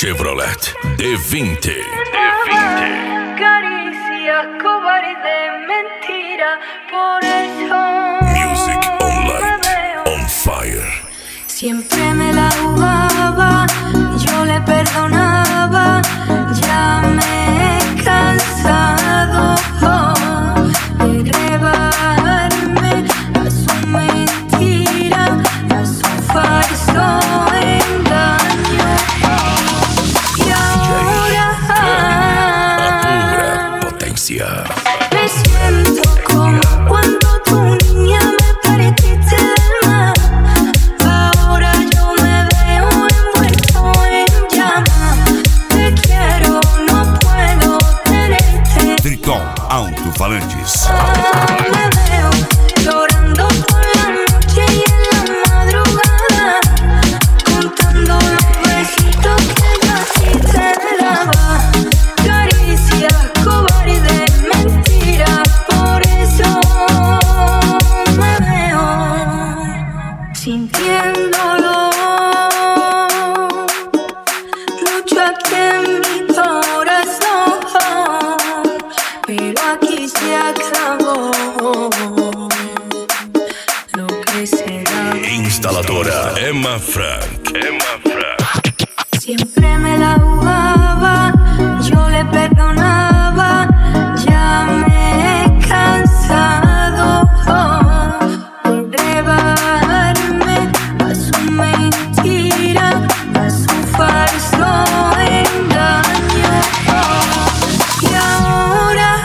Chevrolet D20. Caricia, cobarde, mentira, por eso Music on light, me veo. on fire. Siempre me la jugaba, yo le perdonaba, ya me he cansado de llevarme a su mentira, a su falso engaño. Y A ahora pura potencia. me siento como cuando tu niña me partiste del mar. Ahora yo me veo envuelto en llamas. Te quiero, no puedo tenerte. Triton Alto-Falantes. Me veo llorando por la noche y en la madrugada, contando los besitos que yo a ti te daba. Caricia, cobarde, mentira, por eso me veo sintiéndolo mucho aquí en mi corazón, pero aquí se acabó lo que será. Instaladora Emma Frank. Siempre me la jugaba, yo le perdonaba, ya me he cansado de llevarme a su mentira, a su falso engaño. Y ahora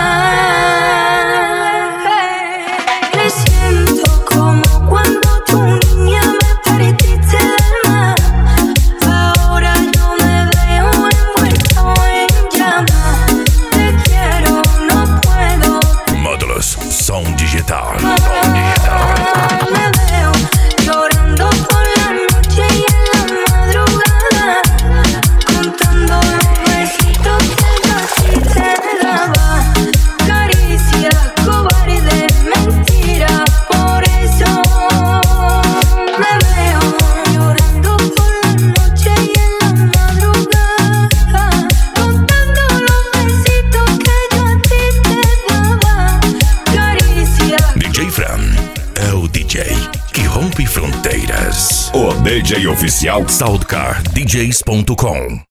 me siento como cuando tu niña me partiste del mar. Ahora yo me veo envuelto en llamas. Te quiero, no puedo. Módulos Som Digital. Me veo llorando por la noche y en la madrugada, contando los besitos que yo a ti te daba. Caricia, cobarde, mentira, por eso me veo llorando por la noche y en la madrugada, contando los besitos que yo a ti te daba. Caricia. DJ Fran é o DJ que rompe fronteiras. O DJ oficial Soundcardjs.com